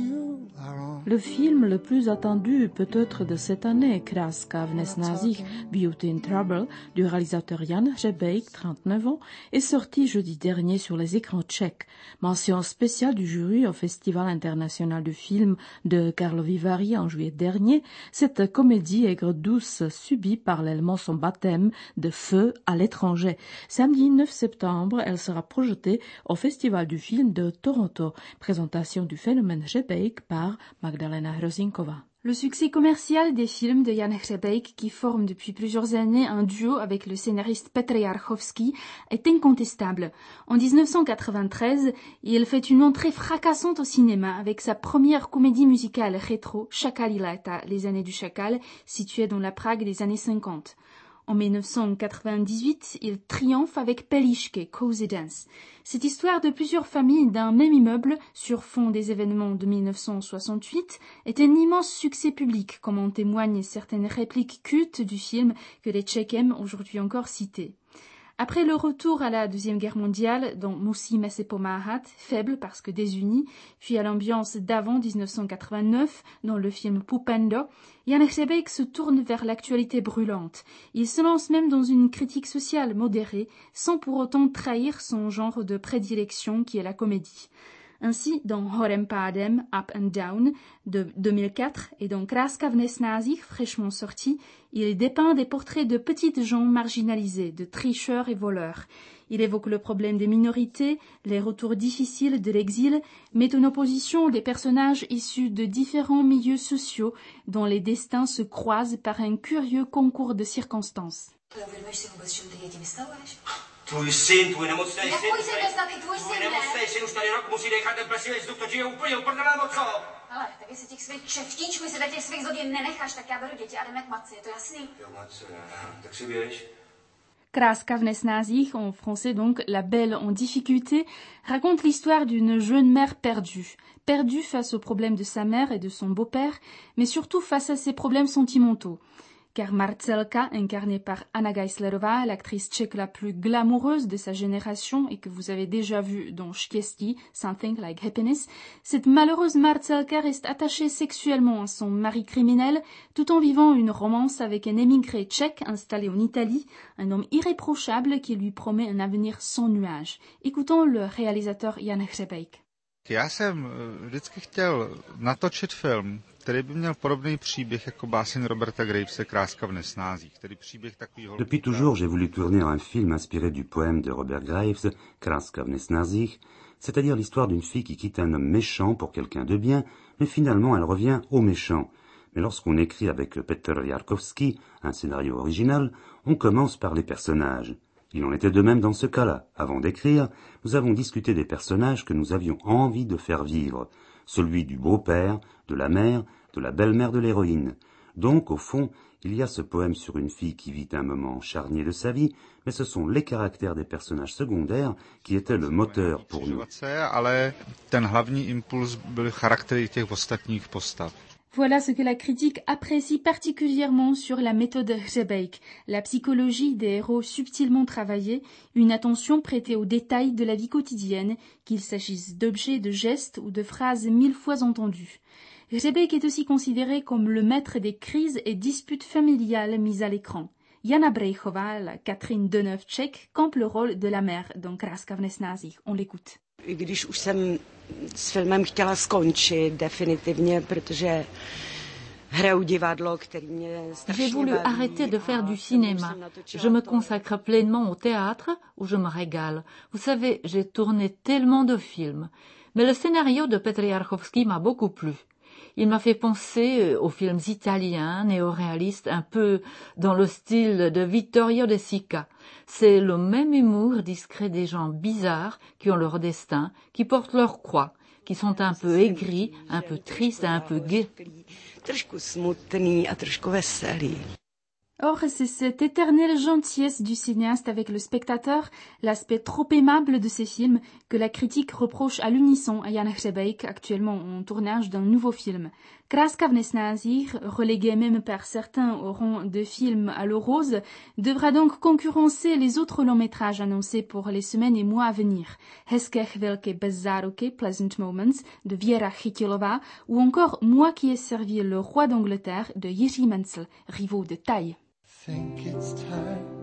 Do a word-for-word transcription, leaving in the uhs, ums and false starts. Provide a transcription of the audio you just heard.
Le film le plus attendu peut-être de cette année, Kraska v nesnázích, Beauty in Trouble, du réalisateur Jan Hřebejk, trente-neuf ans, est sorti jeudi dernier sur les écrans tchèques. Mention spéciale du jury au Festival international du film de Karlovy Vary en juillet dernier, cette comédie aigre-douce subit parallèlement son baptême de feu à l'étranger. Samedi neuf septembre, elle sera projetée au Festival du film de Toronto. Présentation du phénomène Hřebejk par Magdalena Hrozinkova. Le succès commercial des films de Jan Hřebejk, qui forme depuis plusieurs années un duo avec le scénariste Petr Jarchovský, est incontestable. En dix-neuf cent quatre-vingt-treize, il fait une entrée fracassante au cinéma avec sa première comédie musicale rétro, Chakalí léta, les années du chacal, située dans la Prague des années cinquante. En dix-neuf cent quatre-vingt-dix-huit, il triomphe avec Pelíšky, Cozy Dance. Cette histoire de plusieurs familles d'un même immeuble, sur fond des événements de dix-neuf cent soixante-huit, est un immense succès public, comme en témoignent certaines répliques cultes du film que les Tchèques aiment aujourd'hui encore citer. Après le retour à la Deuxième Guerre mondiale, dans Musíme si pomáhat, faible parce que désunis, puis à l'ambiance d'avant dix-neuf cent quatre-vingt-neuf, dans le film Pupendo, Jan Hřebejk se tourne vers l'actualité brûlante. Il se lance même dans une critique sociale modérée, sans pour autant trahir son genre de prédilection qui est la comédie. Ainsi, dans Horem pádem, Up and Down, de deux mille quatre, et dans Kraska v nesnázích, fraîchement sorti, il dépeint des portraits de petites gens marginalisés, de tricheurs et voleurs. Il évoque le problème des minorités, les retours difficiles de l'exil, met en opposition des personnages issus de différents milieux sociaux dont les destins se croisent par un curieux concours de circonstances. Tvůj syn, tvůj nemocný syn. Jak můj syn neznatý, tvůj syn, ne? Nemocný syn už tady rok musí dechat ten plesivý vzduch, to žije úplně uprdelé co? Ale, tak jestli těch svých kšeftíčků, jestli těch svých zlodin nenecháš, tak já beru děti a jdeme k matce, je to jasný? Jo, matce, tak si běž. Kraska v nesnázích, en français donc La Belle en difficulté, raconte l'histoire d'une jeune mère perdue. Perdue face aux problèmes de sa mère et de son beau-père, mais surtout face à ses problèmes sentimentaux. Car Marcelka, incarnée par Anna Geislerová, l'actrice tchèque la plus glamoureuse de sa génération et que vous avez déjà vue dans Štěstí, Something Like Happiness, cette malheureuse Marcelka reste attachée sexuellement à son mari criminel tout en vivant une romance avec un émigré tchèque installé en Italie, un homme irréprochable qui lui promet un avenir sans nuages. Écoutons le réalisateur Jan Hřebejk. Já jsem vždycky chtěl natočit film, který by měl podobný příběh jako báseň Roberta Gravese Kráska v nesnázích, tedy příběh takovýho. Depuis toujours, j'ai voulu tourner un film inspiré du poème de Robert Graves, Kráska v nesnázích, c'est-à-dire l'histoire d'une fille qui quitte un homme méchant pour quelqu'un de bien, mais finalement elle revient au méchant. Mais lorsqu'on écrit avec Petr Jarchovský un scénario original, on commence par les personnages. Il en était de même dans ce cas-là. Avant d'écrire, nous avons discuté des personnages que nous avions envie de faire vivre. Celui du beau-père, de la mère, de la belle-mère de l'héroïne. Donc, au fond, il y a ce poème sur une fille qui vit un moment charnier de sa vie, mais ce sont les caractères des personnages secondaires qui étaient le moteur pour nous. Ale ten hlavní impuls byl charaktery těch ostatních postav. Voilà ce que la critique apprécie particulièrement sur la méthode Hřebejk, la psychologie des héros subtilement travaillés, une attention prêtée aux détails de la vie quotidienne, qu'il s'agisse d'objets, de gestes ou de phrases mille fois entendues. Hřebejk est aussi considéré comme le maître des crises et disputes familiales mises à l'écran. Jana Brejchová, la Catherine Deneuve tchèque, campe le rôle de la mère dans Kráska v nesnázích. On l'écoute. I když už jsem s filmem chtěla skončit definitivně, protože hraju divadlo, který mě strašně J'ai voulu arrêter de faire du cinéma. Je me consacre pleinement au théâtre où je me régale. Vous savez, j'ai tourné tellement de films. Mais le scénario de Petr Jarchovský m'a beaucoup plu. Il m'a fait penser aux films italiens, néo-réalistes, un peu dans le style de Vittorio De Sica. C'est le même humour discret des gens bizarres qui ont leur destin, qui portent leur croix, qui sont un peu aigris, un peu tristes et un peu gais. Or, c'est cette éternelle gentillesse du cinéaste avec le spectateur, l'aspect trop aimable de ses films, que la critique reproche à l'unisson à Jan Hřebejk, actuellement en tournage d'un nouveau film. Kráska v nesnázích, relégué même par certains au rang de film à l'eau rose, devra donc concurrencer les autres longs métrages annoncés pour les semaines et mois à venir. Hezké chvilky bez záruky, Pleasant Moments, de Věra Chytilová, ou encore Moi qui ai servi le roi d'Angleterre, de Jiří Menzel, rivaux de taille. Think it's time